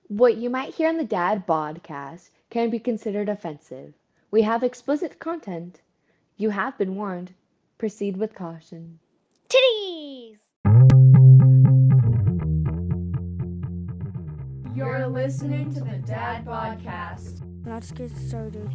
What you might hear on the Dad Podcast can be considered offensive. We have explicit content. You have been warned. Proceed with caution. Titties! You're listening to the Dad Podcast. Let's get started.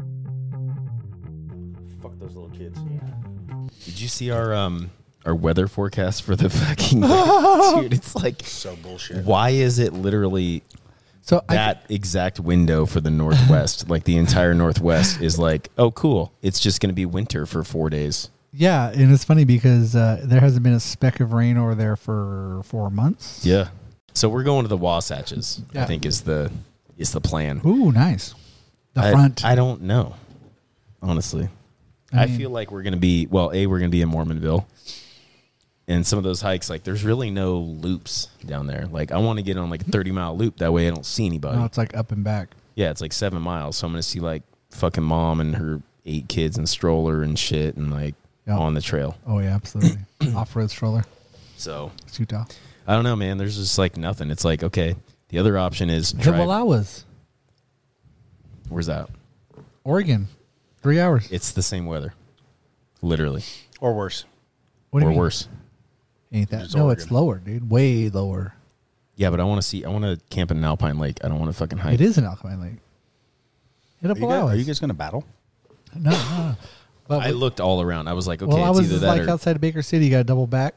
Fuck those little kids. Did you see our weather forecast for the fucking dude? It's like So bullshit. why is it literally that exact window for the Northwest? Like the entire Northwest is like, oh cool, it's just going to be winter for 4 days. Yeah, and it's funny because there hasn't been a speck of rain over there for 4 months. Yeah. So we're going to the Wasatches. Yeah. I think is the plan. Ooh, nice. The front. I don't know. Honestly. I mean, feel like we're going to be, we're going to be in Mormonville. And some of those hikes, like, there's really no loops down there. Like, I want to get on, like, a 30-mile loop. That way I don't see anybody. no, it's like up and back. Yeah, it's like 7 miles. So I'm going to see, like, fucking mom and her 8 kids and stroller and shit and, like, Yep. on the trail. Oh, yeah, absolutely. Off-road stroller. So, It's Utah. I don't know, man. There's just, like, nothing. It's like, okay, the other option is drive. Himalawas, Where's that? Oregon, 3 hours. It's the same weather. Literally. Or worse. What do you Or mean? worse. Ain't that? It's No, Oregon. it's lower, dude. Way lower. Yeah, but I want to camp in an alpine lake. I don't want to fucking hike. It is an alkaline lake. Hit up Are you guys going to battle? No. But I looked all around. I was like, okay, well, I it's was either that like or outside of Baker City. You got a double back.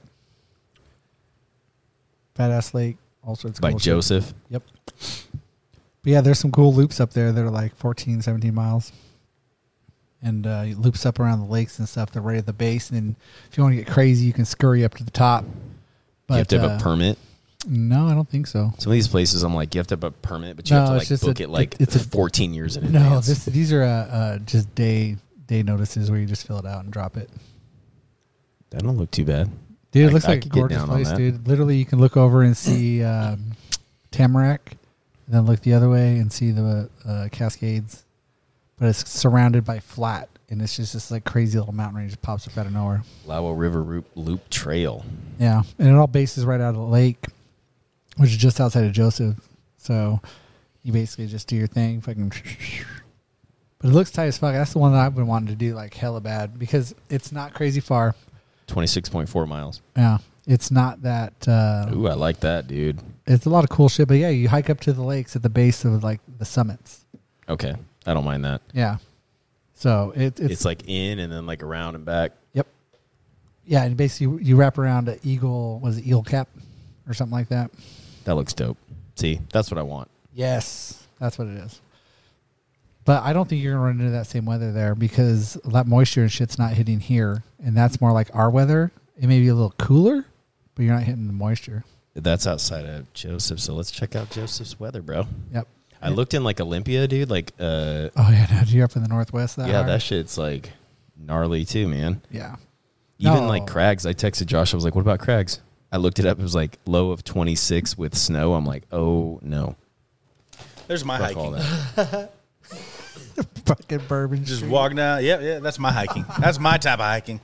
Badass Lake. All sorts of by cool shit. Joseph. Yep. But yeah, there's some cool loops up there that are like 14, 17 miles. And loops up around the lakes and stuff. They're right at the base. And then if you want to get crazy, you can scurry up to the top. But, You have to have a permit. No, I don't think so. Some of these places, I'm like, you have to have a permit, but you No, have to it's like just book a- it like it's a- 14 years in No, advance. these are just day notices where you just fill it out and drop it. That don't look too bad. Dude, it I- looks I like a could get gorgeous down on place, that. dude. Literally, you can look over and see Tamarack, and then look the other way and see the Cascades. But it's surrounded by flat, and it's just this like crazy little mountain range that pops up out of nowhere. Lawa River Loop Trail. Yeah, and it all bases right out of the lake, which is just outside of Joseph. So you basically just do your thing, fucking. But it looks tight as fuck. That's the one that I've been wanting to do like hella bad because it's not crazy far. 26.4 miles. Yeah, it's not that. Ooh, I like that, dude. It's a lot of cool shit, but yeah, you hike up to the lakes at the base of like the summits. Okay. I don't mind that. Yeah. So It's like in and then like around and back. Yep. Yeah, and basically you wrap around an eagle, was it Eel Cap or something like that? That looks dope. See, that's what I want. Yes, that's what it is. But I don't think you're going to run into that same weather there because that moisture and shit's not hitting here. And that's more like our weather. It may be a little cooler, but you're not hitting the moisture. That's outside of Joseph, so let's check out Joseph's weather, bro. Yep. I looked in like Olympia, dude. Like, Oh, yeah, no, you're up in the Northwest. That yeah, hard? that shit's like gnarly too, man. Yeah. Even No. like Crags, I texted Josh. I was like, "What about Crags?" I looked it up. It was like low of 26 with snow. I'm like, "Oh no!" There's my Fuck all hiking. that. Fucking Bourbon Just Street. walk down. Yeah, that's my hiking. That's my type of hiking.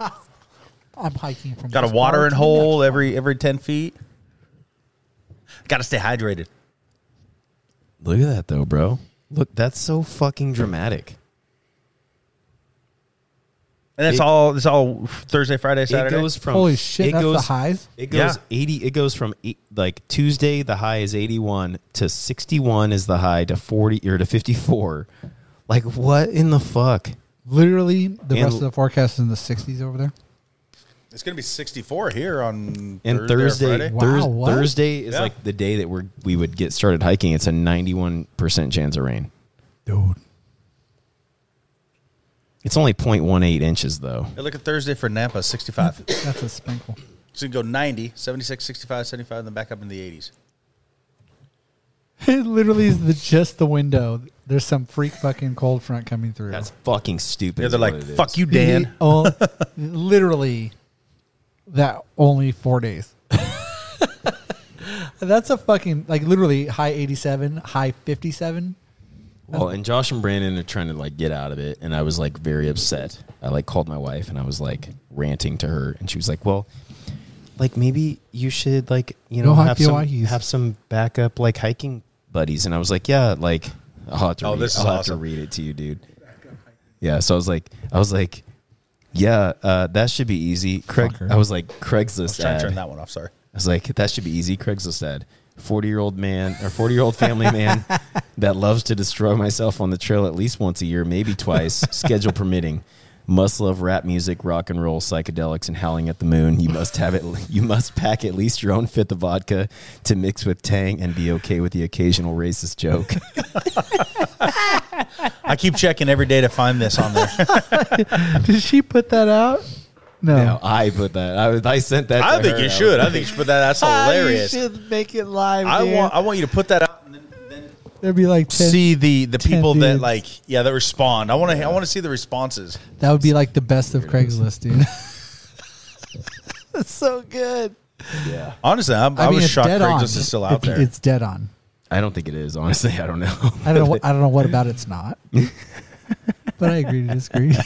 I'm hiking from Got a this watering bar to hole the every 10 feet. Got to stay hydrated. Look at that though, bro. Look, that's so fucking dramatic. And that's all Thursday, Friday, Saturday. It goes from Holy shit, it that's goes, the highs? It goes Yeah. 80. It goes from like Tuesday, the high is 81 to 61 is the high to 40 or to 54. Like what in the fuck? Literally, the And- rest of the forecast is in the 60s over there. It's going to be 64 here on And Thursday. Thursday, Or Friday. Wow, what? Thursday is Yeah. like the day that we would get started hiking. It's a 91% chance of rain. Dude. It's only 0.18 inches though. Hey, look at Thursday for Nampa, 65. That's a sprinkle. So you can go 90, 76, 65, 75, and then back up in the 80s. It literally is just the window. There's some freak fucking cold front coming through. That's fucking stupid. Yeah, is they're what like, it is. fuck you, Dan. Literally, that only 4 days. That's a fucking, like, literally high 87, high 57. Well, and Josh and Brandon are trying to like get out of it, and I was like very upset. I like called my wife and I was like ranting to her, and she was like, "Well, like maybe you should like Go hike have the some Oahu's. have some backup like hiking buddies, and I was like, yeah, like I'll have to, Oh, read, this is I'll have to awesome. read it to you, dude. Yeah, so I was like, yeah, that should be easy. Craig, Fucker. I was like, Craigslist Trying to turn ad. that one off. Sorry. I was like, that should be easy. Craigslist ad. 40-year-old man or 40-year-old family man that loves to destroy myself on the trail at least once a year, maybe twice, schedule permitting. Must love rap music, rock and roll, psychedelics, and howling at the moon. You must have it. You must pack at least your own fifth of vodka to mix with Tang and be okay with the occasional racist joke. I keep checking every day to find this on there. Did she put that out? No. No, I put that. I sent that. I to think her. you should. I think you should put that. That's hilarious. You should make it live. I want you to put that out and then There'd be like 10, see the 10 people that dudes. like that respond. I want to see the responses. That would be like the best of Craigslist, dude. That's so good. Yeah, Honestly, I mean, was it's shocked dead on. Craigslist is still out there. It's dead on. I don't think it is. Honestly, I don't know. I don't know. I don't know what about it's not. But I agree to disagree.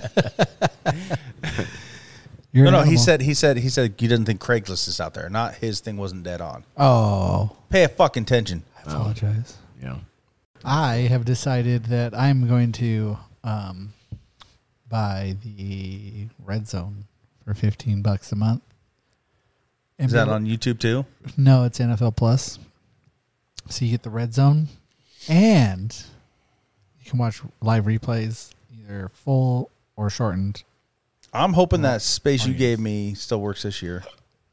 You're No, an he animal. said he doesn't think Craigslist is out there. Not his thing wasn't dead on. Oh, Pay a fucking attention. I apologize. Yeah. I have decided that I'm going to buy the Red Zone for $15 a month. And Is that on YouTube too? No, it's NFL Plus. So you get the Red Zone, and you can watch live replays, either full or shortened. I'm hoping that space you gave me still works this year.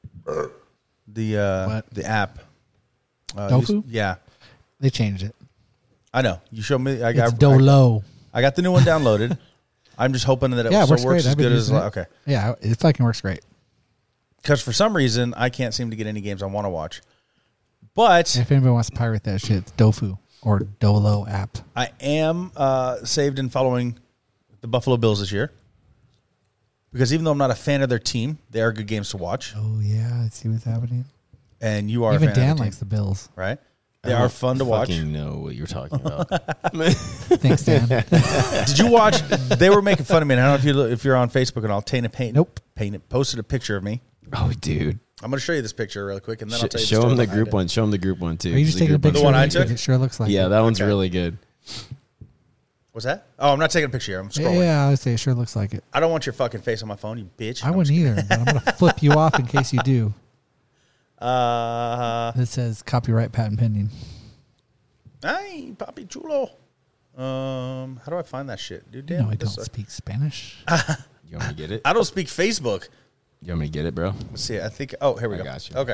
The app. Dofu? Yeah, They changed it. I know. You showed me. It's Dolo. I got the new one downloaded. I'm just hoping that it Yeah, it still works works great. as I've been good as using it. okay. Yeah, it fucking works great. Because for some reason I can't seem to get any games I want to watch. But If anybody wants to pirate that shit, it's Dofu or Dolo app. I am saved and following the Buffalo Bills this year. Because even though I'm not a fan of their team, they are good games to watch. Oh yeah, I see what's happening. And you are Even a fan Dan of their likes team, the Bills. right? They are fun to watch. Fucking know what you're talking about. Thanks, Dan. Did you watch? They were making fun of me. And I don't know if you're on Facebook and I'll posted a picture of me. Oh, dude. I'm going to show you this picture really quick, and then I'll tell you Show him the behind group it. one. Show him the group one too. Are you just taking a picture? The one of I it? took? 'Cause it sure looks like Yeah, it. that one's Okay. really good. What's that? Oh, I'm not taking a picture here. I'm scrolling. Yeah, I would say it sure looks like it. I don't want your fucking face on my phone, you bitch. I wouldn't either, but I'm gonna flip you off in case you do. Hey, It says copyright patent pending. papi chulo. How do I find that shit, dude? Damn, No, I this don't sucks. speak Spanish. You want me to get it? I don't speak Facebook. You want me to get it, bro? Let's see. I think. Oh, here we I go. got you. Okay.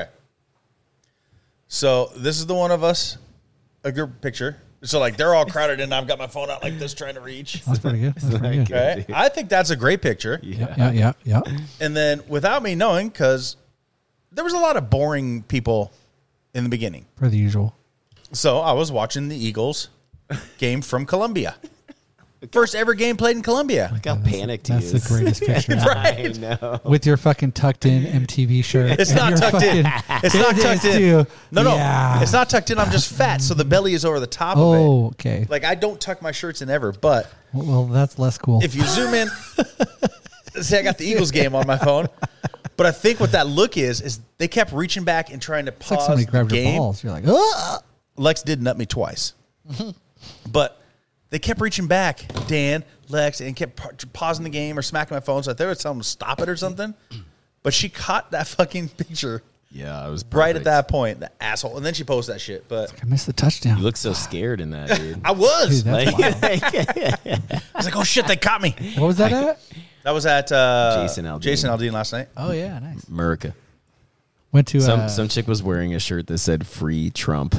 So this is the one of us, a group picture. So like they're all crowded in. I've got my phone out like this, trying to reach. That's pretty good. That's pretty good. Okay. I think that's a great picture. Yeah. And then without me knowing, because there was a lot of boring people in the beginning. Per the usual. So I was watching the Eagles game from Colombia. First ever game played in Colombia. Look how panicked he That's is. the greatest picture. I know. With your fucking tucked in MTV shirt. It's and not your tucked in. fucking- It's not It tucked is in. too. No, Yeah. it's not tucked in. I'm just fat, so the belly is over the top of Oh, okay. it. Like I don't tuck my shirts in ever, but Well, that's less cool. if you zoom in, see, I got the Eagles game on my phone. But I think what that look is they kept reaching back and trying to It's like pause somebody the grabbed your game. balls. You're like, oh. Lex did nut me twice, but they kept reaching back, Dan, Lex, and kept pausing the game or smacking my phone. So I thought I would tell them to stop it or something. But she caught that fucking picture Yeah, it was right at perfect. that point, the asshole. And then she posted that shit. But I missed the touchdown. You look so scared in that, dude. I was. Dude, that's wild. I was like, oh shit, they caught me. What was that at? That was at Jason Aldean. Jason Aldean last night. Oh, yeah, nice. America. Went to Some chick was wearing a shirt that said "Free Trump."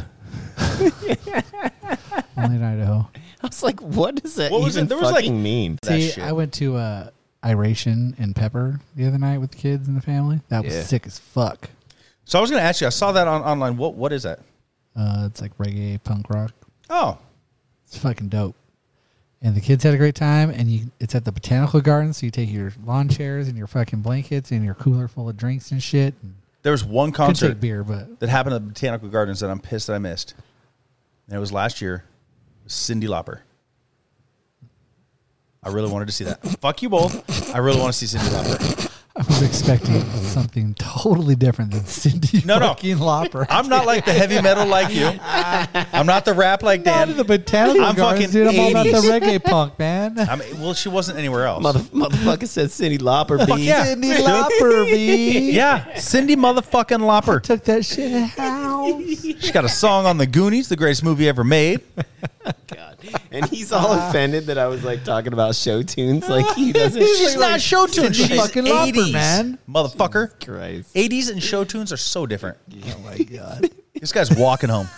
only in Idaho. I was like, "What does that What was even it? There was, like, fucking mean?" that See, shit. I went to Iration and Pepper the other night with the kids and the family. That was Yeah. sick as fuck. So I was going to ask you, I saw that online. What is that? It's like reggae, punk rock. Oh, It's fucking dope. And the kids had a great time. And it's at the Botanical Gardens, so you take your lawn chairs and your fucking blankets and your cooler full of drinks and shit. And there was one couldn't concert take beer, but that happened at the Botanical Gardens that I'm pissed that I missed. And it was last year. Cyndi Lauper. I really wanted to see that. Fuck you both. I really want to see Cyndi Lauper. I was expecting something totally different than Cindy No. fucking Lauper. I'm not like the heavy metal like you. I'm not the rap like Not Dan. in the botanical I'm gardens, fucking dude. I'm all about the 80s. reggae punk, man. I mean, well, she wasn't anywhere else. Motherfucker said Cindy Lauper. Fuck B. yeah. Cindy Lauper, B. Yeah, Cindy motherfucking Lauper. Took that shit out. She got a song on The Goonies, the greatest movie ever made. God. And he's all offended that I was like talking about show tunes. Like he doesn't. She's not show tunes. Cindy She's fucking Lauper, 80s, man. motherfucker. Christ. 80s and show tunes are so different. Oh my god. This guy's walking home.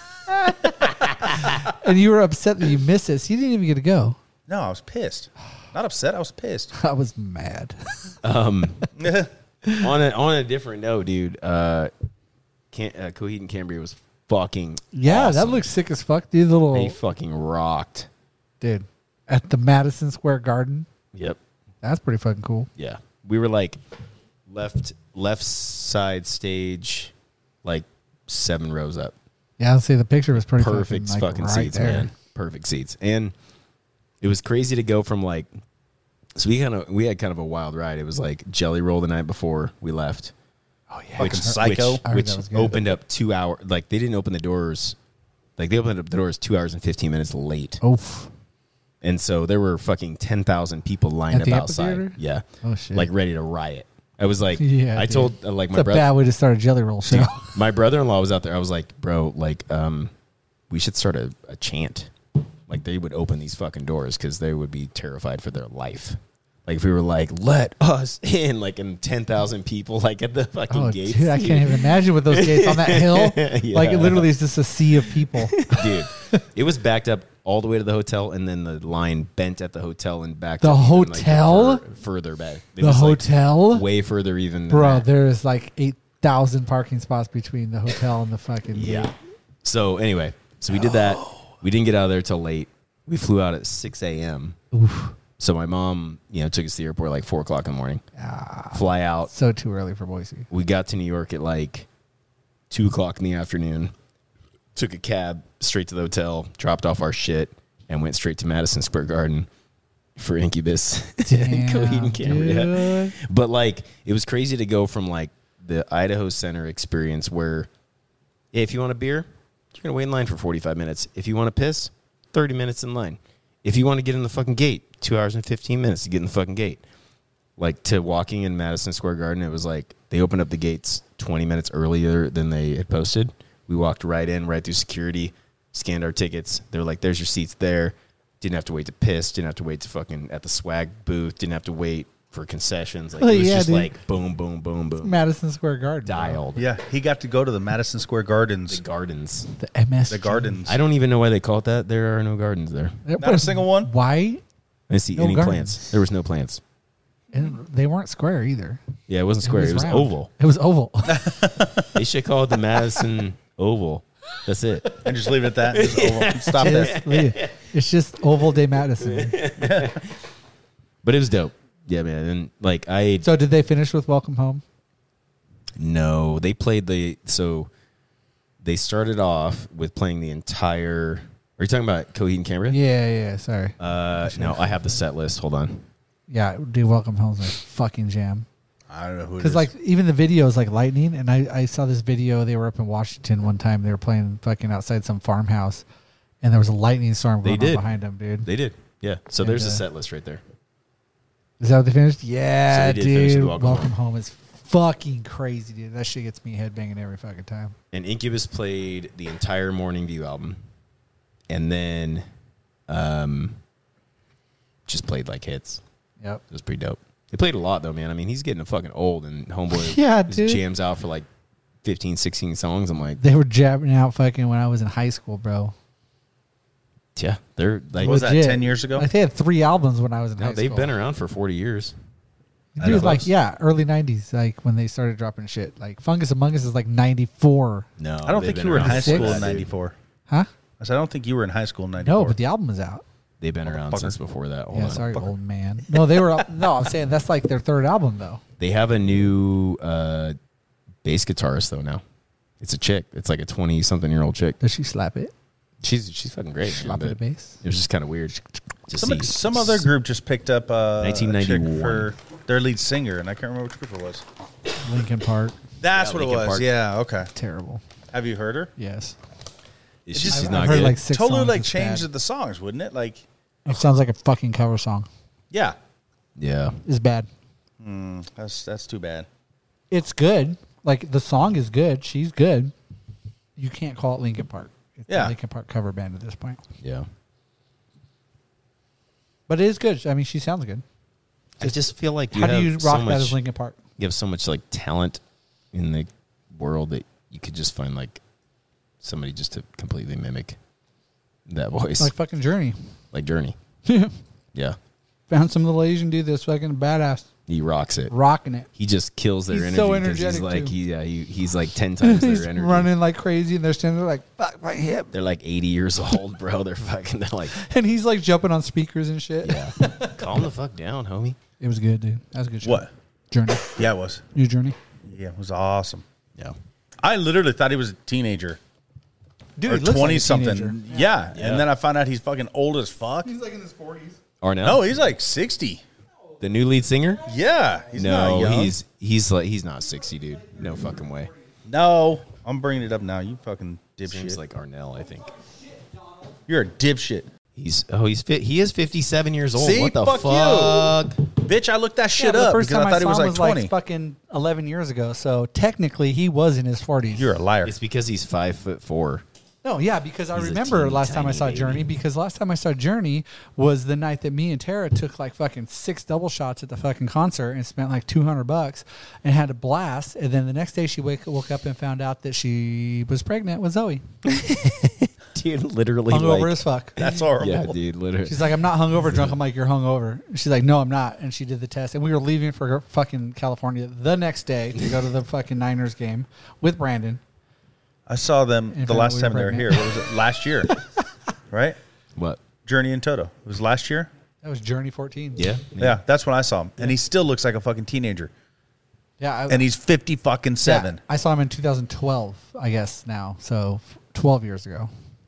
And you were upset that you missed it. So you didn't even get to go. No, I was pissed. Not upset. I was pissed. I was mad. On a different note, dude. Coheed and Cambria was fucking Yeah, that awesome. looks sick as fuck. These little They fucking rocked. dude at the Madison Square Garden. Yep. That's pretty fucking cool. Yeah. We were like left side stage, like 7 rows up. Yeah, I'll say the picture was pretty Perfect fucking right seats, there. man. Perfect seats. And it was crazy to go from like, so we had kind of a wild ride. It was like Jelly Roll the night before we left. Oh yeah, Fucking psycho. I heard Which that was good. opened up 2 hours. Like they didn't open the doors. Like they opened up the doors 2 hours and 15 minutes late. Oof. And so there were fucking 10,000 people lined At the up outside. amphitheater? Yeah. Oh, shit. Like ready to riot. I was like, Yeah, I dude. told like It's my a brother. bad way to start a Jelly Roll show. My brother-in-law was out there. I was like, bro, like, we should start a chant. Like they would open these fucking doors because they would be terrified for their life. Like if we were like, let us in, like in 10,000 people, like at the fucking Oh, gates. dude, I can't even imagine with those gates on that hill. Yeah. Like it literally is just a sea of people. Dude, it was backed up all the way to the hotel, and then the line bent at the hotel and backed The up even, like, hotel? further back. It The was, like, hotel, way further even. Than bro. that. There's like 8,000 parking spots between the hotel and the fucking Yeah. gate. So anyway, so we did that. We didn't get out of there till late. We flew out at 6 a.m. So my mom, took us to the airport like 4 o'clock in the morning. Fly out. So too early for Boise. We got to New York at like 2 o'clock in the afternoon. Took a cab straight to the hotel, dropped off our shit, and went straight to Madison Square Garden for Incubus and Coheed and Cambria. Dude. But like, it was crazy to go from like the Idaho Center experience where, hey, if you want a beer, you're gonna wait in line for 45 minutes. If you want to piss, 30 minutes in line. If you want to get in the fucking gate, 2 hours and 15 minutes to get in the fucking gate. Like to walking in Madison Square Garden, it was like they opened up the gates 20 minutes earlier than they had posted. We walked right in, right through security, scanned our tickets. They were like, there's your seats there. Didn't have to wait to piss. Didn't have to wait to fucking at the swag booth. Didn't have to wait for concessions. Like Oh, it was yeah, just dude. like boom, boom, boom, boom. Madison Square Garden. bro. Dialed. Yeah, he got to go to the Madison Square The Gardens. gardens. The MS. The gardens. I don't even know why they call it that. There are no gardens there. Not a single one? Why? I didn't see No any gardens. plants. There was no plants. And they weren't square either. Yeah, it wasn't square. It was round. oval. It was oval. They should call it the Madison Oval. That's it. And just leave it at that. Just over. Stop there. Just leave it. It's just Oval Day Madison. But it was dope. Yeah, man. And like So did they finish with Welcome Home? no, they played so they started off with playing the entire. Are you talking about Coheed and Cambria? Yeah. Sorry. No, I have the set list. Hold on. Yeah, dude, Welcome Home's like fucking jam. I don't know who it Because is. like even the video is like lightning, and I saw this video. They were up in Washington one time. They were playing fucking outside some farmhouse, and there was a lightning storm They going on did. behind them, dude. They did. Yeah. So And, there's the set list right there. Is that what they finished? Yeah, So they did finish dude. with Welcome Home is fucking crazy, dude. That shit gets me headbanging every fucking time. And Incubus played the entire Morning View album, and then just played like hits. Yep. It was pretty dope. They played a lot though, man. I mean, he's getting fucking old, and Homeboy Yeah, just dude. jams out for like 15, 16 songs. I'm like, They were jabbing out fucking when I was in high school, bro. yeah, they're like, What was that, Legit. 10 years ago? Like they had 3 albums when I was in no, high they've school. been around for 40 years. Dude, like, Close. yeah, early 90s, like when they started dropping shit. Like Fungus Among Us is like 94. No, I don't they've think been you were in around high before school that, in dude. 94. Huh? I said, I don't think you were in high school in 94. No, but the album is out. They've been around Motherfucker. since before that. Hold Yeah, on. sorry, old man. No, they were. No, I'm saying that's like their 3rd album, though. They have a new bass guitarist though now. It's a chick. It's like a 20-something-year-old chick. Does she slap it? She's fucking great. man, Slap but it bass? It was just kind of weird to see. Some other group just picked up a chick 1991. for Their lead singer, and I can't remember which group it was. Linkin Park. That's Yeah, what it Linkin was. Park. Yeah, okay. Terrible. Have you heard her? Yes. She's I've not heard good. like 6 Totally songs. like It's changed bad. the songs, wouldn't it? Like, It sounds like a fucking cover song. yeah, Yeah. It's bad. that's too bad. It's good. Like the song is good. She's good. You can't call it Linkin Park. It's Yeah. a Linkin Park cover band at this point. Yeah. But it is good. I mean, she sounds good. I just feel like you How do have you so rock that much, as Linkin Park? you have so much like talent in the world that you could just find like somebody just to completely mimic that voice, Like fucking Journey. like Journey. Yeah, Found some little Asian dude that's fucking badass, he rocks it. rocking it. He just kills their He's energy so 'cause he's energetic, like too. he's like 10 times He's their energy. running like crazy, and they're standing there like, fuck my hip. They're like 80 years old, bro. They're like, And he's like jumping on speakers and shit. yeah, calm the fuck down, homie. It was good, dude. That was a good show. What? Journey. Yeah, it was. New Journey. Yeah, it was awesome. Yeah, I literally thought he was a teenager Dude, or he looks like a 20-something. teenager. Yeah. Yeah. and then I found out he's fucking old as fuck. He's like in his 40s. Arnell. No, he's like 60. the new lead singer. Yeah, he's not No, young. he's not 60, dude. No fucking way. No, I'm bringing it up now. You fucking Seems dipshit. like Arnell, I think. You're a dipshit. He is 57 years old. See? What the Fuck fuck? Bitch, I looked that shit Yeah, the up first because time I thought he was saw him like 20. like fucking 11 years ago. So technically, he was in his 40s. You're a liar. It's because he's 5'4". No, yeah, because I He's a remember teeny last time I tiny saw baby. Journey. Because last time I saw Journey was the night that me and Tara took like fucking 6 double shots at the fucking concert and spent like $200 and had a blast. And then the next day she woke up and found out that she was pregnant with Zoe. Dude, literally Hungover like, as fuck. That's horrible. yeah, dude, literally. She's like, I'm not hungover drunk. I'm like, you're hungover. She's like, no, I'm not. And she did the test. And we were leaving for fucking California the next day to go to the fucking Niners game with Brandon. I saw them And the found last out we time were they were here. pregnant. What was it? Last year. Right? What? Journey and Toto. It was last year? That was Journey 14. Yeah. Yeah, that's when I saw him. And he still looks like a fucking teenager. Yeah. And he's 50 fucking 7. Yeah, I saw him in 2012, I guess now. So 12 years ago.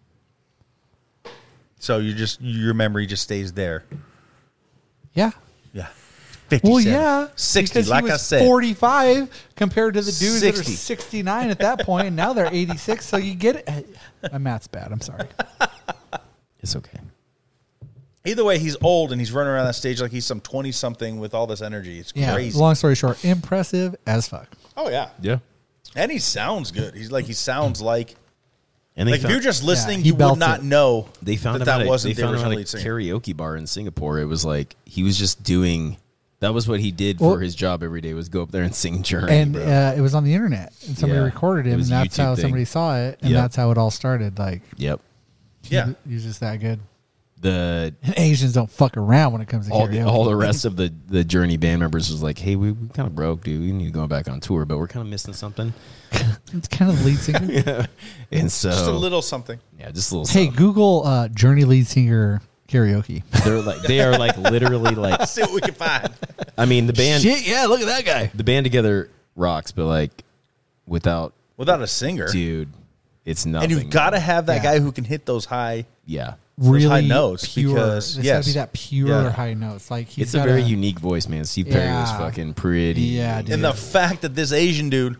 So your memory just stays there. Yeah. Yeah. 57. Well, yeah. 60, because like he I was said. 45 compared to the dudes that are 60. 69 at that point, and now they're 86. So you get it. My math's bad. I'm sorry. It's okay. Either way, he's old and he's running around that stage like he's some 20-something with all this energy. It's Yeah. crazy. Long story short, impressive as fuck. Oh, yeah. Yeah. And he sounds good. He sounds like... And they Like, if found, you're just listening, he you would belts not it. know they found that him at wasn't they the found him original at a lead singer. karaoke bar in Singapore. It was like he was just doing. That was what he did Well- for his job every day, was go up there and sing Journey. And bro. it was on the internet, and somebody Yeah. recorded It him, and was a that's YouTube how thing. somebody saw it, and Yep. that's how it all started. Like, Yep. Yeah. he's just that good. The And Asians don't fuck around when it comes to all, karaoke. all the rest of the Journey band members was like, hey, we kind of broke, dude. We need to go back on tour, but we're kind of missing something. It's kind of the lead singer. And so Just a little something. yeah, just a little. Hey, something. Google Journey lead singer karaoke. They are like literally like. Let's see what we can find. I mean, the band. Shit, yeah, look at that guy. The band together rocks, but like without Without a singer. dude, it's nothing. And you've got to have that Yeah. guy who can hit those high... yeah. Really high notes, pure. because, It's yes. gotta be that pure Yeah. high notes. Like he's It's a got very unique voice, man. Steve Perry was Yeah. fucking pretty. Yeah, dude. And the fact that this Asian dude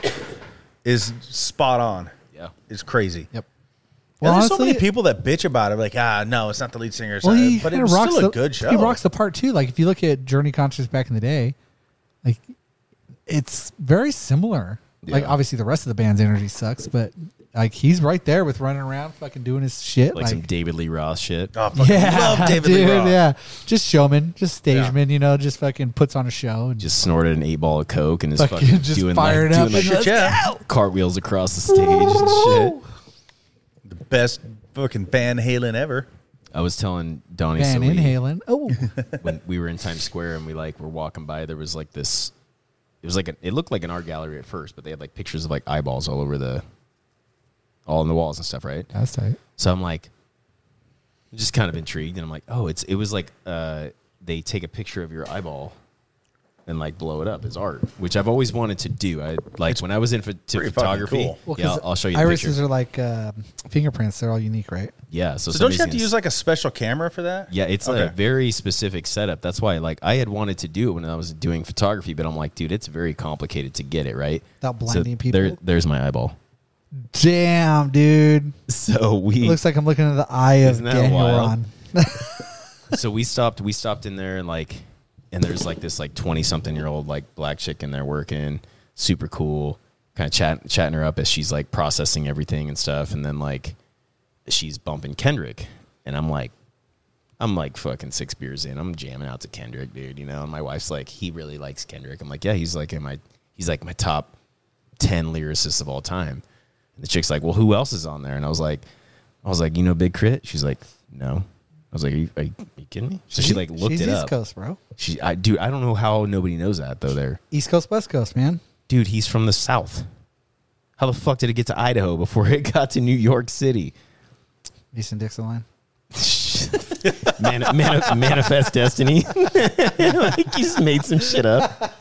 is spot on Yeah. is crazy. Yep. Well, there's so many honestly, people that bitch about it, like, no, it's not the lead singer. Well, he but it kinda was rocks still a the, good show. He rocks the part too. Like if you look at Journey concerts back in the day, like it's very similar. Like Yeah. obviously the rest of the band's energy sucks, but like he's right there with running around, fucking doing his shit. Like some David Lee Roth shit. Oh, fucking yeah, love David dude, Lee Roth. yeah, just showman, just stageman, Yeah. you know, just fucking puts on a show and Just snorted an 8-ball of coke and is fucking fucking just doing fired like, up doing and like let's yeah. cartwheels across the stage and shit. The best fucking Van Halen ever. I was telling Donnie Van so we- inhaling. Oh, when we were in Times Square and we were walking by, there was like this. It was like it looked like an art gallery at first, but they had like pictures of like eyeballs all over all in the walls and stuff, right? that's tight. So I'm like, just kind of intrigued, and I'm like, oh, it was like they take a picture of your eyeball, and like blow it up as art, which I've always wanted to do. I like when I was into pretty fucking photography. cool. Well, Yeah, 'cause I'll show you the irises picture. are like fingerprints. They're all unique, right? Yeah, so So don't you somebody's have to gonna use like a special camera for that? Yeah, it's Okay. a very specific setup. That's why, like, I had wanted to do it when I was doing photography, but I'm like, dude, it's very complicated to get it right. Without blinding people. There's my eyeball. Damn, dude. So It we, looks like I'm looking at the eye of Isn't that Daniel wild? Ron. so we stopped in there and there's like this like 20-something-year-old like black chick in there working, super cool, kind of chatting her up as she's like processing everything and stuff, and then like she's bumping Kendrick, and I'm like fucking 6 beers in, I'm jamming out to Kendrick, dude, you know, and my wife's like, he really likes Kendrick. I'm like, yeah, he's like my top 10 lyricists of all time. And the chick's like, well, who else is on there? And I was like, you know, Big Crit? She's like, no. I was like, are you kidding me? So she like looked She's it East up. Coast, bro. Dude, I don't know how nobody knows that though. There, East Coast, West Coast, man. dude, he's from the South. How the fuck did it get to Idaho before it got to New York City? Easton Dixon line. Manifest destiny. Like, you just made some shit up.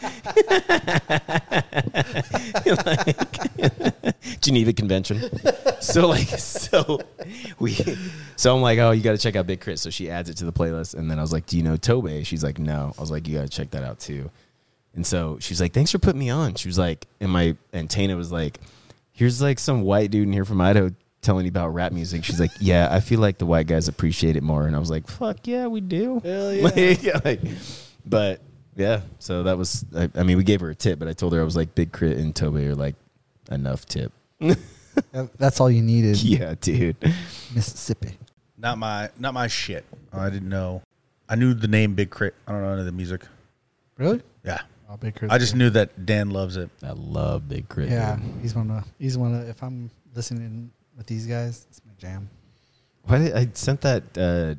Like, Geneva Convention. So I'm like, oh, you got to check out Big Crit. So she adds it to the playlist, and then I was like, do you know Tobe? She's like, no. I was like, you got to check that out too. And so she's like, thanks for putting me on. She was like, and Tana was like, here's like some white dude in here from Idaho telling you about rap music. She's like, yeah, I feel like the white guys appreciate it more. And I was like, fuck yeah, we do. Hell yeah. But yeah, so that was, I mean, we gave her a tip, but I told her I was like, Big Crit and Tobe are like enough tip. That's all you needed. Yeah, dude. Mississippi. Not my shit. I didn't know. I knew the name Big Crit. I don't know any of the music. Really? Yeah. Oh, Big Crit. I just knew that Dan loves it. I love Big Crit. Yeah, dude. he's one of. If I'm listening with these guys, it's my jam. I sent that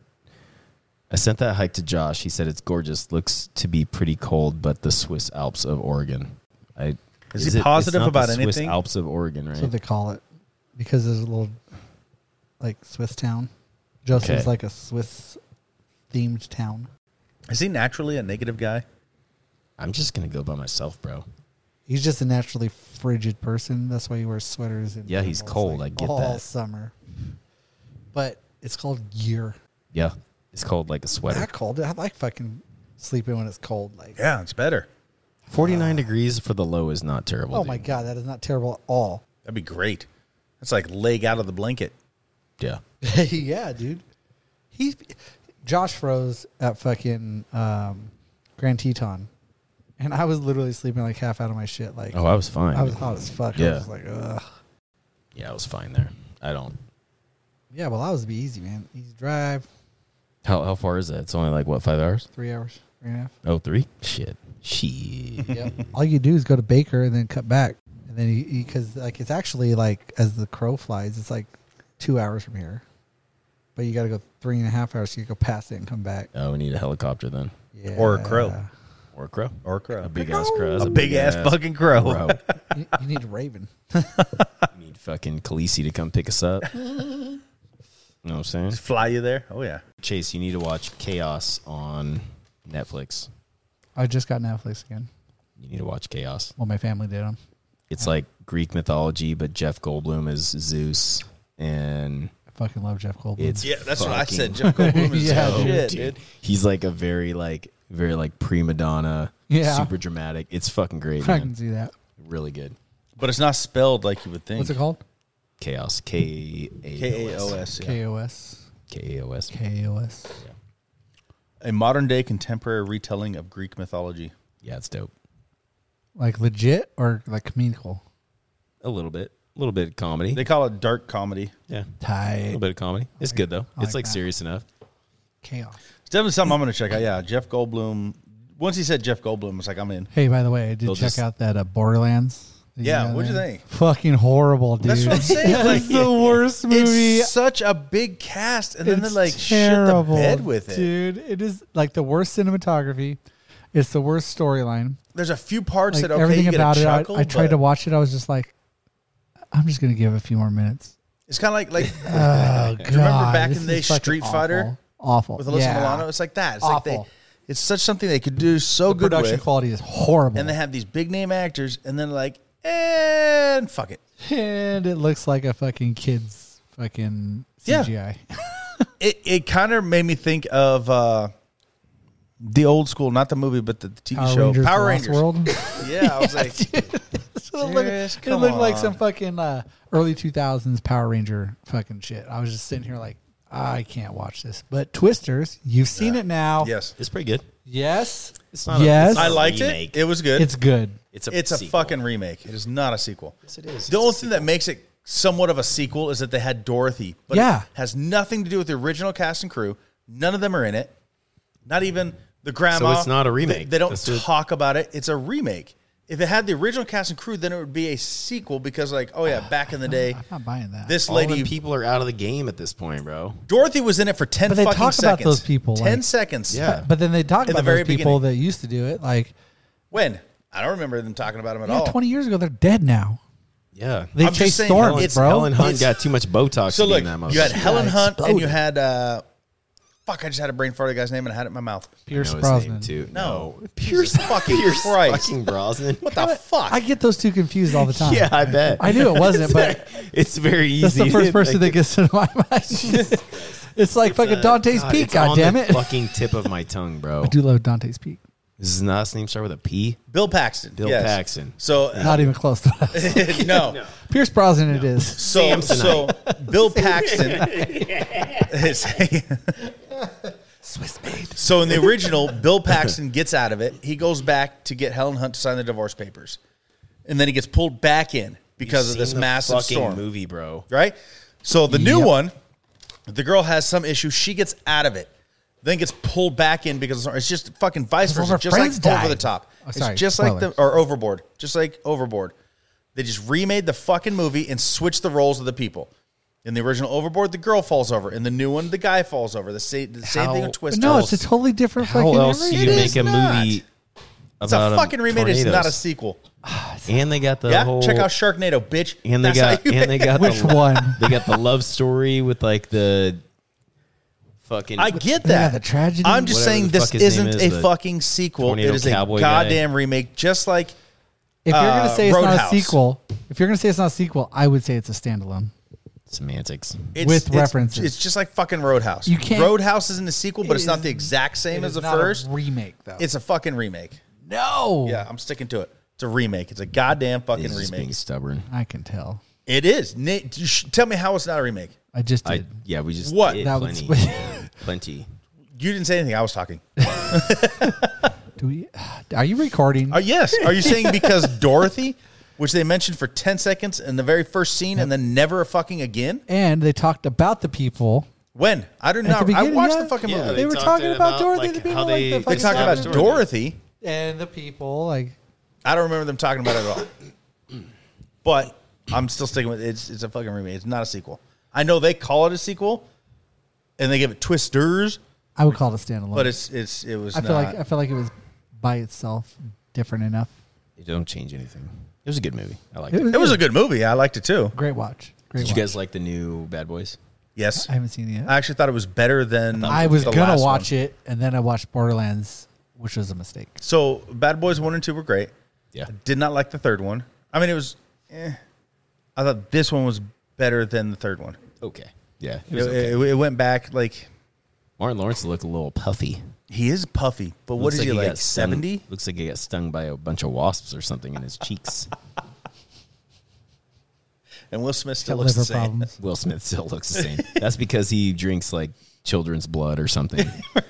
hike to Josh. He said it's gorgeous. Looks to be pretty cold, but the Swiss Alps of Oregon. Is he positive it's not about the anything? Swiss Alps of Oregon, right? That's what they call it, because there's a little like Swiss town. Joseph's Okay. like a Swiss themed town. Is he naturally a negative guy? I'm just gonna go by myself, bro. He's just a naturally frigid person. That's why he wears sweaters. And Yeah, he's thermals, cold. I get all that. summer. But it's called gear. Yeah, it's cold like a sweater. Not cold. I like fucking sleeping when it's cold. Like, Yeah, it's better. 49 degrees for the low is not terrible. oh dude. my god, that is not terrible at all. That'd be great. That's like leg out of the blanket. Yeah. Yeah, dude. Josh froze at fucking Grand Teton, and I was literally sleeping like half out of my shit. Like, Oh, I was fine. I was hot as fuck. I Yeah. was like, ugh. Yeah, I was fine there. I don't. Yeah, well, that was be easy, man. Easy drive, How far is that? It's only like what, 5 hours? 3 hours, 3.5. Oh, 3? Shit. Yep. All you do is go to Baker and then cut back, and then because like it's actually like as the crow flies, it's like 2 hours from here, but you got to go 3.5 hours. So you go past it and come back. Oh, we need a helicopter then, Yeah. Or a crow. or a crow, Or a crow. a big ass crow. That's A big ass fucking crow. crow. You need a raven. We need fucking Khaleesi to come pick us up. You know what I'm saying? Just fly you there. Oh yeah. Chase, you need to watch Chaos on Netflix. I just got Netflix again. You need to watch Chaos. Well, my family did them. It's like Greek mythology, but Jeff Goldblum is Zeus, and I fucking love Jeff Goldblum. it's Yeah, that's what I fucking said. Jeff Goldblum is Yeah, so dude. shit, dude. He's like a very prima donna, Yeah. super dramatic. It's fucking great, I can man. see that. Really good. But it's not spelled like you would think. What's it called? Chaos. K-A-O-S. yeah. KOS. K-A-O-S. KOS. A modern day contemporary retelling of Greek mythology. Yeah, it's dope. Like legit or like comedical? A little bit of comedy. They call it dark comedy. Yeah, a Tight. little bit of comedy. It's good though. I It's like like that. serious enough. Chaos. It's definitely something I'm going to check out. Yeah, Jeff Goldblum. Once he said Jeff Goldblum, it's like, I'm in. Hey, by the way, I did They'll check just- out that Borderlands. Did Yeah, know what'd you that? think? Fucking horrible, dude. That's what I'm saying. It's the worst movie. It's such a big cast, and then they It's like shit the bed with it. dude. It is like the worst cinematography. It's the worst storyline. There's a few parts Like that okay, everything you get about a it. chuckle, I tried but to watch it. I was just like, I'm just gonna give it a few more minutes. It's kind of like Oh god! remember back this in the day is fucking Street Fighter? awful. with Alyssa Milano. It's like that. It's like Awful. It's such something they could do so The good production with. quality is horrible. And they have these big name actors, and then like, and fuck it. And it looks like a fucking kid's fucking Yeah. CGI. It kind of made me think of the old school, not the movie, but the TV Power show, Rangers, Power Lost Rangers. World. Yeah, I was like, It come looked like on. some fucking early 2000s Power Ranger fucking shit. I was just sitting here like, I can't watch this. But Twisters, you've seen it now. yes, It's pretty good. Yes. It's not. Yes. It's not I a liked remake. it. It was good. It's good. It's a It's a sequel. fucking remake. It is not a sequel. Yes, it is. The only thing that makes it somewhat of a sequel is that they had Dorothy, but Yeah. it has nothing to do with the original cast and crew. None of them are in it. Not even the grandma. So it's not a remake. They don't That's what- talk about it. It's a remake. If it had the original cast and crew, then it would be a sequel because, like, oh yeah, back in the day, I'm not buying that. this All lady the people are out of the game at this point, bro. Dorothy was in it for 10 But they fucking talk seconds. about those people, 10 like- seconds. Yeah. But then they talk In the about very those people beginning. that used to do it. Like, When? I don't remember them talking about them at yeah, all. 20 years ago, they're dead now. Yeah. They I'm just chased saying, storms, it's- bro. Helen Hunt It's- got too much Botox So to be look, in that you had motherfucker. Helen Hunt and you exploded. had fuck, I just had a brain fart of the guy's name and I had it in my mouth. Pierce I know his name, Brosnan. too. No. Pierce fucking Christ. fucking Brosnan. What the fuck? I get those two confused all the time. Yeah, I bet. I knew it wasn't, but It's very easy. that's the first person that gets to my mind. It's like fucking Dante's Peak, it's on goddammit. the fucking tip of my tongue, bro. I do love Dante's Peak. Does his last name start with a P? Bill Paxton. Bill yes. Paxton. So Not even close to us. no. Pierce Brosnan it is. So Bill Paxton is Swiss made. so in the original, Bill Paxton gets out of it. He goes back to get Helen Hunt to sign the divorce papers. And then he gets pulled back in because You've of this seen the massive fucking storm. movie, bro. Right? So the new Yep. one, the girl has some issue. She gets out of it. Then gets pulled back in because it's just fucking vice Because all versa. her Just like friends Over died. the Top. Oh, sorry, it's just like spoilers. or Overboard. Just like Overboard. They just remade the fucking movie and switched the roles of the people. In the original Overboard, the girl falls over. In the new one, the guy falls over. The same thing How- with Twister. No, it's a totally different How fucking else do you It make is a not. movie It's a about fucking remake. It's not a tornadoes? sequel. And they got the Yeah, whole. check out Sharknado, bitch. And they That's how got you and they make- got Which the, one? They got the love story with like the fucking. I get Yeah, that. the tragedy. I'm just Whatever saying the this fuck his name isn't is, a the fucking sequel. It tornado is a cowboy guy. goddamn remake, just like If you're gonna say it's not a Roadhouse. sequel, I would say it's a standalone. semantics. With references. It's just like fucking Roadhouse. You can't- Roadhouse isn't a sequel, but It it's not is- the exact same It as is the not a first. remake though. It's a fucking remake. no. Yeah, I'm sticking to it. It's a remake. It's a goddamn fucking He's just remake. being stubborn. I can tell. It is. Nate, tell me how it's not a remake. I just did. We just What? did That plenty, was. plenty. You didn't say anything. I was talking. Do we? Are you recording? Yes. Are you saying because Dorothy, which they mentioned for 10 seconds in the very first scene and then never fucking again? And they talked about the people. When? I do At not. the I beginning, watched yeah. the fucking Yeah, movie. They were talked talking about Dorothy, like, the people how like they the They fucking talked about Dorothy. Dorothy. and the people like. I don't remember them talking about it at all. But I'm still sticking with it. It's a fucking remake. It's not a sequel. I know they call it a sequel, and they give it Twisters, I would call it a standalone. but it was. I feel like it was by itself different enough. They don't change anything. It was a good movie. I liked It it. It was a good movie. I liked it too. Great watch. Great Did you watch. guys like the new Bad Boys? Yes, I haven't seen it yet. I actually thought it was better than. I was the gonna last watch one. it, and then I watched Borderlands, which was a mistake. So Bad Boys 1 and 2 were great. Yeah. Did not like the third one. I mean, it was. I thought this one was better than the third one. Okay. Yeah. It It, was okay. it went back like Martin Lawrence looked a little puffy. he is puffy, but what Looks is he like got stung- 70? Looks like he got stung by a bunch of wasps or something in his cheeks. And Will Smith still Got looks the liver same. problems. Will Smith still looks the same. That's because he drinks like children's blood or something.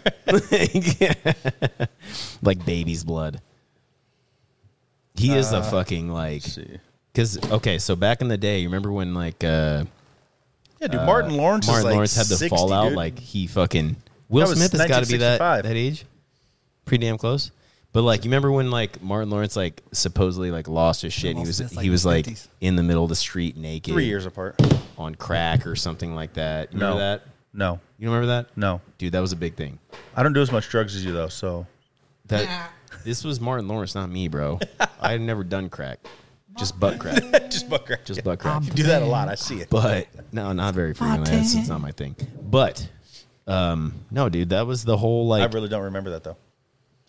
Like baby's blood. He is a fucking like see. because okay, so back in the day, you remember when like Yeah, dude. Martin Lawrence is like Lawrence had the 60, fallout, dude. like he fucking Will That was Smith has got to be that 1965. age, pretty damn close. But like, you remember when like Martin Lawrence like supposedly like lost his shit? And Will he was Smith's, like, he was like 50s. in the middle of the street naked, 3 years apart. on crack or something like that. You No. remember that? No, You don't remember that? no. Dude, that was a big thing. I don't do as much drugs as you though, so That this was Martin Lawrence, not me, bro. I had never done crack, just butt crack, just butt crack. just butt crack. You do that a lot. I see it. But no, not very frequently. It's not my thing. But no, dude, that was the whole I like really don't remember that though.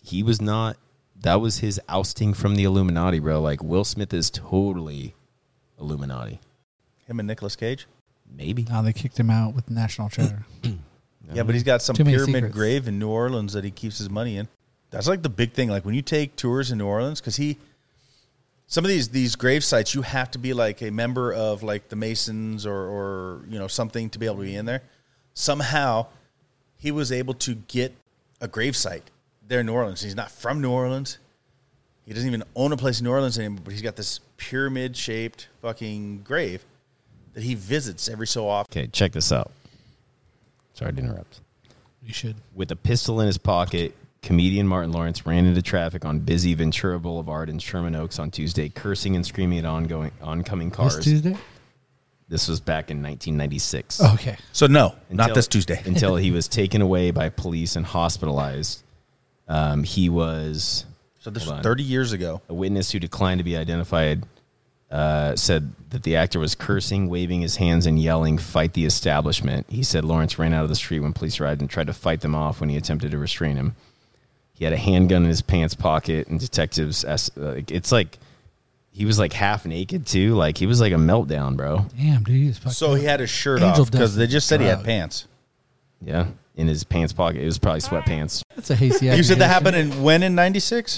he was not. That was his ousting from the Illuminati, bro. Like, Will Smith is totally Illuminati. Him and Nicolas Cage. Maybe. Now they kicked him out with National Treasure. Yeah, but he's got some Too many pyramid secrets. grave in New Orleans that he keeps his money in. That's like the big thing. Like when you take tours in New Orleans, because some of these grave sites, you have to be like a member of like the Masons or something to be able to be in there. Somehow, he was able to get a grave site there in New Orleans. He's not from New Orleans. He doesn't even own a place in New Orleans anymore, but he's got this pyramid-shaped fucking grave that he visits every so often. Okay, check this out. Sorry to interrupt. You should. With a pistol in his pocket, comedian Martin Lawrence ran into traffic on busy Ventura Boulevard in Sherman Oaks on Tuesday, cursing and screaming at oncoming cars. This Tuesday? This was back in 1996. Okay. So no, not this Tuesday. Until he was taken away by police and hospitalized. He was... So this Hold was on. 30 years ago. A witness who declined to be identified said that the actor was cursing, waving his hands, and yelling, "Fight the establishment." He said Lawrence ran out of the street when police arrived and tried to fight them off when he attempted to restrain him. He had a handgun in his pants pocket, and detectives it's like he was like half naked too. Like he was like a meltdown, bro. Damn, dude. He's fucked So up. he had his shirt Angel off because dust they just said he had drug. pants. Yeah, in his pants pocket. It was probably sweatpants. That's a hasty You said that accusation. happened in 96?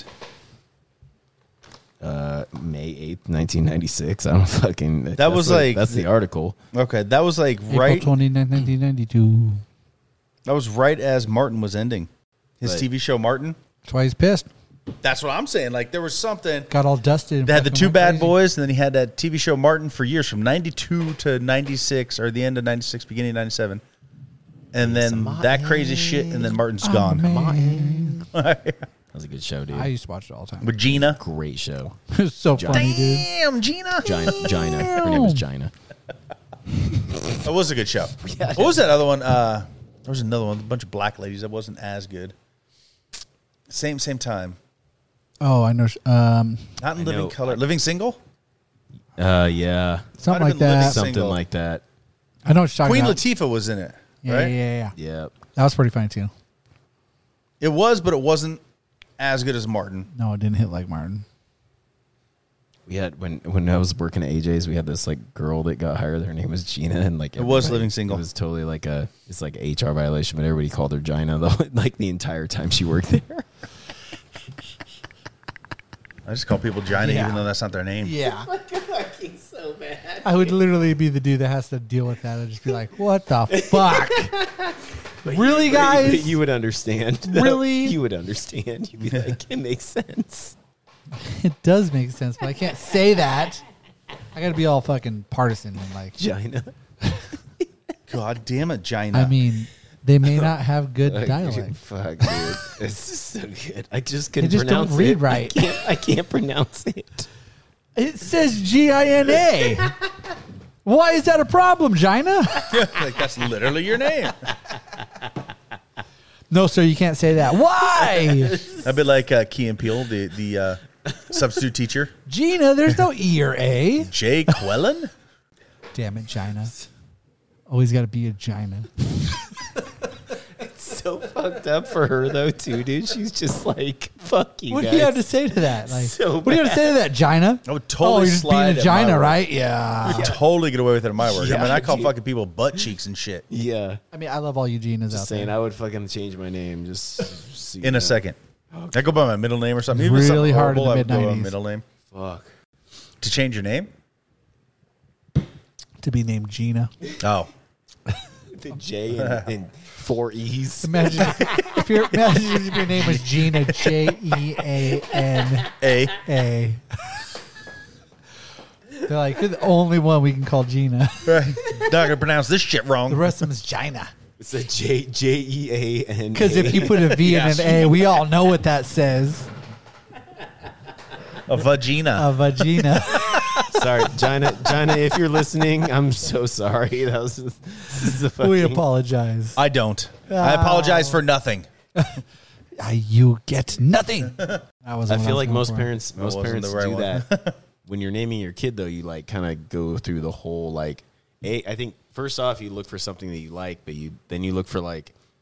May 8th, 1996. I don't fucking... That was like- That's the article. Okay, that was like April right. 29th, 1992. That was right as Martin was ending his Right. TV show Martin. That's why he's pissed. That's what I'm saying. Like there was something. Got all dusted. and They had the fucking two went bad crazy. boys, and then he had that TV show Martin for years, from 92 to 96, or the end of 96, beginning of 97. And then that crazy shit, and then Martin's Oh, gone. man. That was a good show, dude. I used to watch it all the time. With Gina. Great show. It was so funny, dude. Damn, Gina. Gina. Her name was Gina. That was a good show. What was that other one? There was another one, a bunch of black ladies that wasn't as good. Same time. Oh, I know. Not in I Living know. Color. Living Single? Yeah. Something Might like have been Living that. Single. Something like that. I know what you're talking Queen about. Latifah was in it, Yeah, right? yeah. Yeah. That was pretty funny, too. It was, but it wasn't as good as Martin. No, it didn't hit like Martin. We had when I was working at AJ's, we had this like girl that got hired. Her name was Gina, and like It was everybody- Living Single. It was totally like it's like a HR violation, but everybody called her Gina though, like the entire time she worked there. I just call people Gina, Yeah. even though that's not their name. Yeah. I would literally be the dude that has to deal with that. I'd just be like, what the fuck? Really, guys? You would understand. though. Really? You would understand. You'd be like, it makes sense. It does make sense, but I can't say that. I got to be all fucking partisan and like, Gina. God damn it, Gina. I mean, they may not have good dialect. Fuck, dude. It's just so good. I just couldn't just don't pronounce read it. right. I can't pronounce it. It says Gina. Why is that a problem, Gina? like, that's literally your name. No, sir, you can't say that. Why? That'd be like Key and Peele, the substitute teacher. Gina, there's no E or A. Jay Quellen? Damn it, Gina. Always got to be a Gina. So fucked up for her though, too, dude. She's just like, fuck you What guys. do you have to say to that? Like, So what do you have to say to that, Gina? I would totally you're just being slide a at my Gina, work. right? Yeah. I'd totally get away with it at my work. I Yeah, mean, I call dude. fucking people butt cheeks and shit. Yeah. I mean, I love all you Ginas Just out saying, there. I would fucking change my name just so you In know. a second. I go by my middle name or something. It's Even if it's really something hard in horrible, the I would go by my mid-90s. middle name. Fuck. To change your name? To be named Gina. Oh. The J and 4 E's. Imagine if your name was Gina, Jeana. A. They're like, you're the only one we can call Gina. Right. Not going to pronounce this shit wrong. The rest of them is Gina. It's a Jean. Because if you put a V and an A, we all know what that says. A vagina. A vagina. Sorry, Gina, if you're listening, I'm so sorry. That was this is a fucking, We apologize. I don't. I apologize for nothing. You get nothing. I feel like most parents wasn't do the right one. that. When you're naming your kid, though, you like kind of go through the whole like. I think first off, you look for something that you like, but then you look for like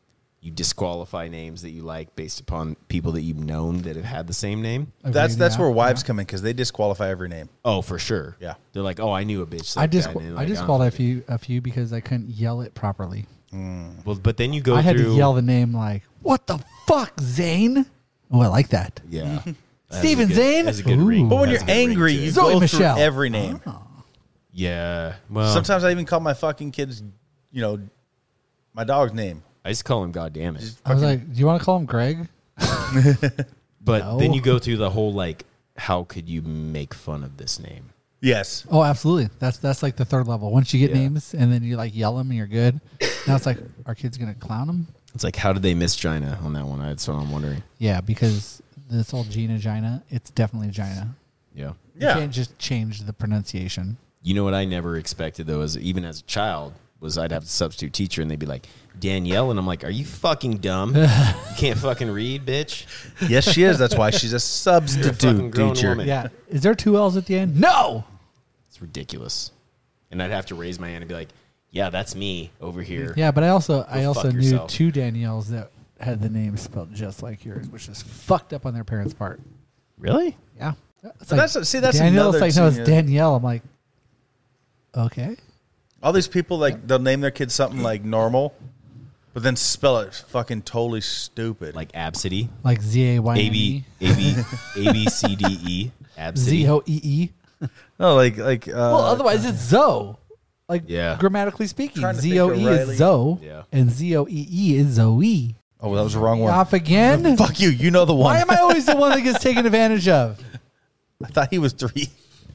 you disqualify names that you like based upon people that you've known that have had the same name. That's Agreed, where yeah, wives yeah. come in because they disqualify every name. Oh, for sure. Yeah. They're like, oh, I knew a bitch. I Like just that. And I like, disqualified a few because I couldn't yell it properly. Well, but then you go I had through. to yell the name like, "What the fuck, Zane?" Oh, I like that. Yeah. Steven Zane? That's a good Ooh. ring. But when That's you're a good ring angry, to it. you Zoe go Michelle. through every name. Yeah. Well, Sometimes I even call my fucking kids, my dog's name. I just call him God damn it. I was like, "Do you want to call him Greg?" But No. then you go through the whole like, how could you make fun of this name? Yes. Oh, absolutely. That's like the third level. Once you get Yeah. names and then you like yell them and you're good. Now it's like, are kids gonna clown them? It's like, how did they miss China on that one? That's what I'm wondering. Yeah, because this whole Gina, it's definitely Gina. Yeah. You Yeah. can't just change the pronunciation. You know what I never expected though, is even as a child, was I'd have a substitute teacher and they'd be like, Danielle, and I'm like, are you fucking dumb? You can't fucking read, bitch. Yes, she is. That's why she's a fucking substitute grown teacher. woman. Yeah. Is there 2 L's at the end? No. It's ridiculous. And I'd have to raise my hand and be like, yeah, that's me over here. Yeah, but I also fuck knew yourself. 2 Danielles that had the name spelled just like yours, which is fucked up on their parents' part. Really? Yeah. It's that's Danielle. another It's like, no, it's thing, Danielle. I'm like, okay. All these people, like, they'll name their kids something like normal, but then spell it fucking totally stupid. Like Absidy. Like ZAYNE. ABCDE. Absidy. ZOEE. no, like, Well, otherwise it's Zoe. Like, Yeah. grammatically speaking, Trying to think ZOE of is Riley. Zoe, Yeah. and ZOEE is Zoe. oh, that was the wrong one. Off again? Fuck you. You know the one. Why am I always the one that gets taken advantage of? I thought he was 3.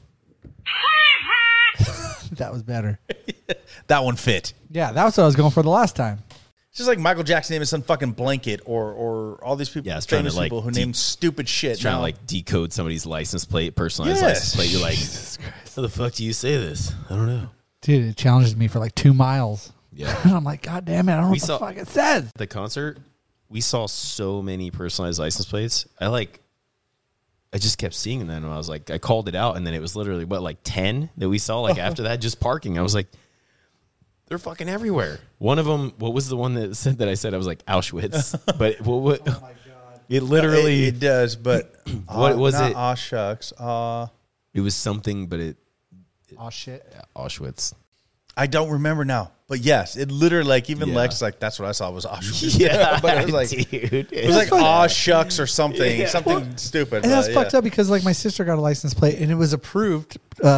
That was better. That one fit. Yeah, that's what I was going for the last time. It's just like Michael Jackson naming some fucking blanket or all these people, Yeah, it's trying to, famous like, people who name stupid shit. Trying to now. like decode somebody's license plate, personalized Yes. license plate. You're like, how the fuck do you say this? I don't know. Dude, it challenges me for like 2 miles. Yeah. And I'm like, God damn it, I don't know We what saw- the fuck it says. The concert, we saw so many personalized license plates. I just kept seeing them, and I was like, I called it out, and then it was literally like 10 that we saw. Like after that, just parking. I was like, they're fucking everywhere. One of them, what was the one that said that I said? I was like Auschwitz, but what? Oh my god! It literally, it does, but What was not it? Aw shucks. it was something, but it Oh, shit. Auschwitz. I don't remember now, but yes, it literally like even Yeah. Lex like that's what I saw was Auschwitz. Yeah, but it was like dude, it was like aw shucks or something, Yeah. something stupid. And that's but, fucked yeah. up because like my sister got a license plate and it was approved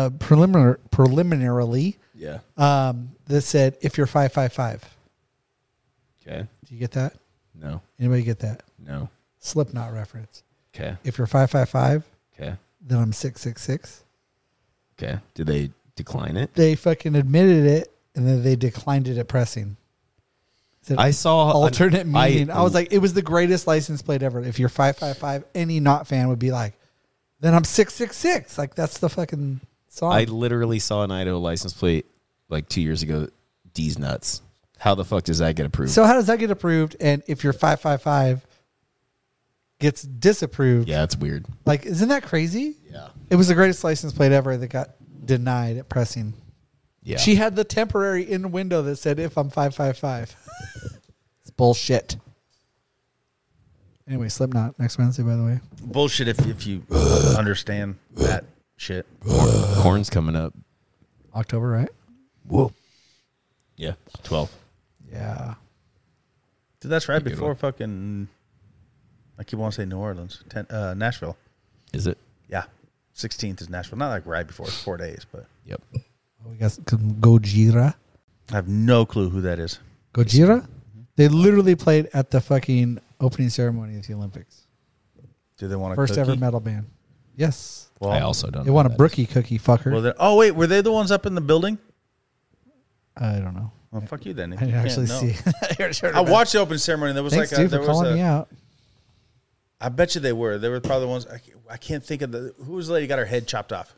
preliminarily Yeah. that said if you're 555. Okay. Do you get that? No. Anybody get that? No. Slipknot reference. Okay. If you're 555, Okay. then I'm 666. Okay. Did they decline it? They fucking admitted it and then they declined it at pressing. Said I saw alternate an- meaning. I was like, it was the greatest license plate ever. If you're 555, any not fan would be like, then I'm 666. Like that's the fucking song. I literally saw an Idaho license plate like 2 years ago. D's nuts. How the fuck does that get approved? So how does that get approved? And if your 555 gets disapproved, yeah, it's weird. like isn't that crazy? Yeah. It was the greatest license plate ever that got denied at pressing. Yeah. She had the temporary in window that said if I'm 555. It's bullshit. Anyway, Slipknot next Wednesday, by the way. bullshit if you understand that shit. Corn's coming up. October, right? Whoa. Yeah. 12. Yeah. Dude, that's right Pretty good before one. fucking. I keep wanting to say New Orleans, Nashville. Is it? Yeah, 16th is Nashville. Not like right before, it's 4 days, but Yep. We got some Gojira. I have no clue who that is. Gojira? They literally played at the fucking opening ceremony of the Olympics. Do they want a First cookie? ever metal band. Yes. Well, I also don't They know want a that. brookie cookie, fucker. Well, oh wait, were they the ones up in the building? I don't know. Well, fuck you then. I if you didn't can't actually know. see. I watched the opening ceremony. There was Thanks, like a, dude, there for was calling a, me out. I bet you they were. They were probably the ones. I can't think of the who was the lady who got her head chopped off.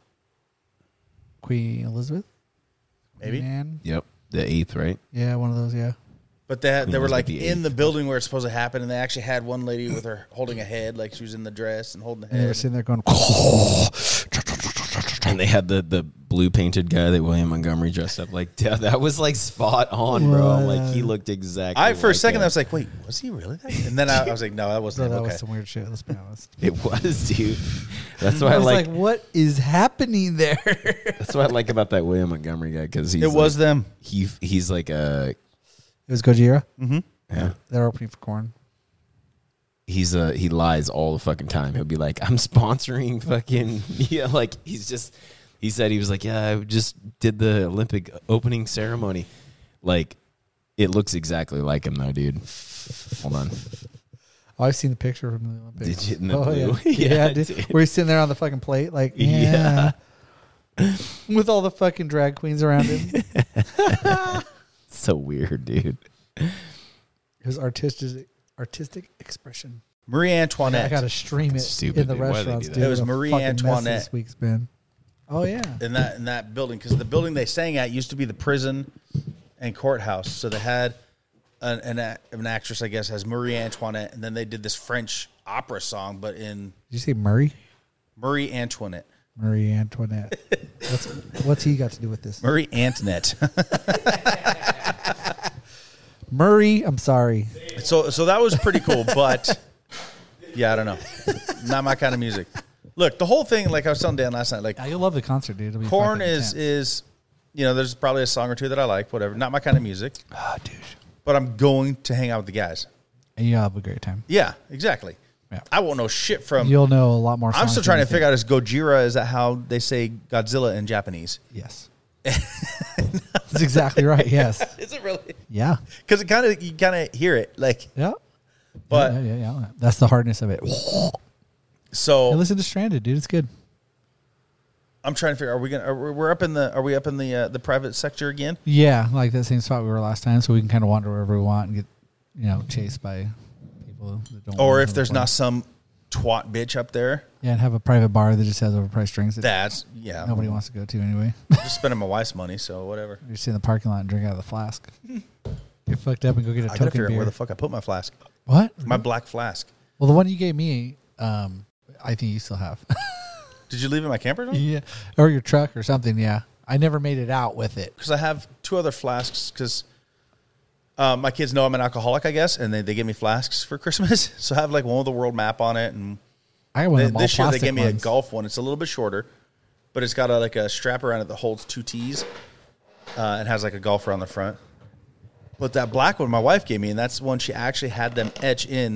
Queen Elizabeth? Maybe, Queen Anne? Yep. The 8th, right? Yeah, one of those, yeah. but they were Elizabeth like the in eighth. the building where it's supposed to happen, and they actually had one lady with her holding a head, like she was in the dress and holding the And they were head. sitting there going, And they had the blue painted guy that William Montgomery dressed up like. Yeah, that was like spot on, bro. Like he looked exactly. For a second, that. I was like, "Wait, was he really?" And then I was like, "No, that wasn't That him." Okay. was some weird shit. Let's be honest. It was, dude. That's why I I was like. what is happening there? That's what I like about that William Montgomery guy because It was them. He's like a. It was Gojira. Yeah. They're opening for Korn. He lies all the fucking time. He'll be like, I'm sponsoring fucking like he said he was like, yeah, I just did the Olympic opening ceremony. Like it looks exactly like him though, dude. Hold on. Oh, I've seen the picture from the Olympics. Did you in the blue? Yeah, dude. where he's sitting there on the fucking plate, like yeah. With all the fucking drag queens around him. So weird, dude. His artistic expression. Marie Antoinette. I gotta stream it Stupid, in the dude. Why do they restaurants. do Dude. that? It was What a Marie fucking mess Antoinette. This week's been. Oh yeah. in that building, because the building they sang at used to be the prison and courthouse. So they had an actress, I guess, as Marie Antoinette, and then they did this French opera song, but in Did you say Murray? Marie Antoinette. Marie Antoinette. What's he got to do with this? Marie Antoinette. Murray. I'm sorry. So that was pretty cool, but yeah, I don't know. Not my kind of music. Look, the whole thing, like I was telling Dan last night, like Yeah, you'll love the concert, dude. It'll be Korn fucking is intense. there's probably a song or two that I like, whatever. Not my kind of music, Dude. but I'm going to hang out with the guys. And you'll have a great time. Yeah, exactly. Yeah. I won't know shit from. You'll know a lot more. I'm songs still than trying you to figure think. out is Gojira, is that how they say Godzilla in Japanese? Yes. That's exactly right. Yes. Is it really? Yeah. Because you kind of hear it, like. Yeah. But Yeah. That's the hardness of it. so Hey, listen to Stranded, dude. It's good. I'm trying to figure. Are we up in the private sector again? Yeah, like that same spot we were last time, so we can kind of wander wherever we want and get, chased by people that don't. Or want if to there's play. not some twat bitch up there, Yeah, and have a private bar that just has overpriced drinks that that's yeah. nobody wants to go to anyway. Just spending my wife's money, so whatever. You sit in the parking lot and drink out of the flask. Get fucked up and go get a I gotta token figure out beer. where the fuck I put my flask. What? My black flask. Well, the one you gave me, I think you still have. Did you leave it in my camper? Yeah, or your truck or something. Yeah, I never made it out with it. Because I have two other flasks. Because my kids know I'm an alcoholic, I guess, and they give me flasks for Christmas. So I have like one with the world map on it, and I got one of them all this year they plastic gave me a ones. golf one. It's a little bit shorter, but it's got a strap around it that holds two tees, and has like a golfer on the front. But that black one my wife gave me, and that's one she actually had them etch in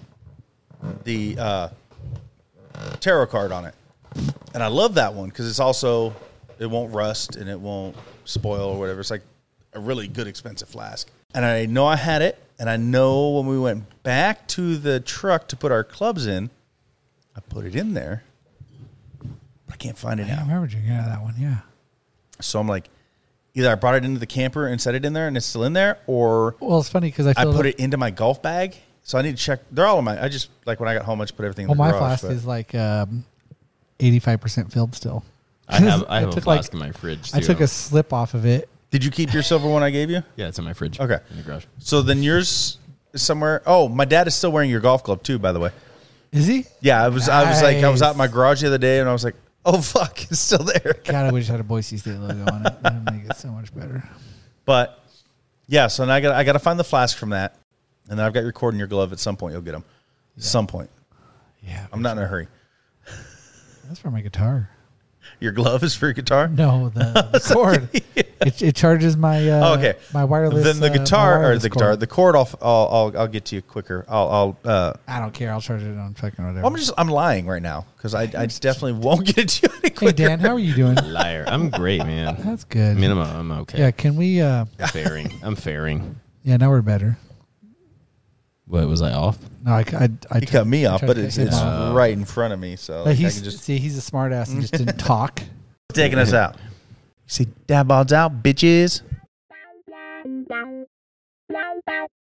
the tarot card on it. And I love that one because it's also, it won't rust and it won't spoil or whatever. It's like a really good expensive flask. And I know I had it, and I know when we went back to the truck to put our clubs in, I put it in there, but I can't find it I now. remember drinking out of that one. Yeah. So I'm like, either I brought it into the camper and set it in there and it's still in there, or Well, it's funny because I I filled put up- it into my golf bag. So I need to check. They're all in my, I just, like when I got home, I just put everything in Well, the my garage. flask but- is like 85% filled still. I have I a took, flask in my fridge. Too. I took a slip off of it. Did you keep your silver one I gave you? Yeah, it's in my fridge. Okay. In the garage. So then yours is somewhere. Oh, my dad is still wearing your golf club too, by the way. Is he? Yeah, I was out Nice. in my garage the other day and I was like, oh fuck, it's still there. God, I wish I had a Boise State logo on it. That would make it so much better. But yeah, so now I got to find the flask from that, and then I've got your cord in your glove. At some point, you'll get them. At some point, Yeah. I'm not in a hurry. That's for my guitar. Your glove is for your guitar. No, the cord. It charges my Okay. my wireless. Then the my guitar or wireless the guitar, cord. the cord. I'll get to you quicker. I don't care. I'll charge it on fucking whatever. I'm lying right now because I definitely won't get it to you any Hey quicker. Dan, how are you doing? Liar. I'm great, man. That's good. I mean, I'm okay. Yeah, can we? I'm faring. I'm faring. Yeah, now we're better. What, was I off? No, I He cut me off, tried but to it's cut him off. right in front of me. So But like, I he's can just see, he's a smart ass and just didn't talk. taking us out. You see, dad bods out, bitches.